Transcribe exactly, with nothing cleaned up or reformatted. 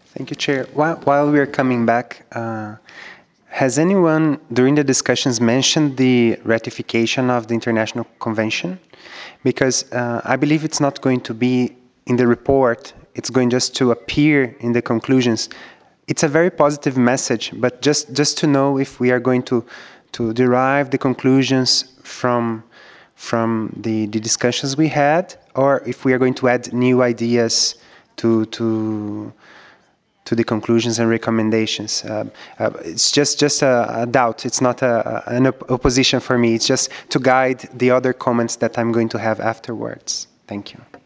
Thank you, Chair. While, while we're coming back, uh, has anyone during the discussions mentioned the ratification of the International Convention? Because uh, I believe it's not going to be in the report, it's going just to appear in the conclusions. It's a very positive message, but just, just to know if we are going to, to derive the conclusions from, from the, the discussions we had, or if we are going to add new ideas to, to, to the conclusions and recommendations. Uh, uh, it's just, just a, a doubt. It's not a, an op opposition for me. It's just to guide the other comments that I'm going to have afterwards. Thank you.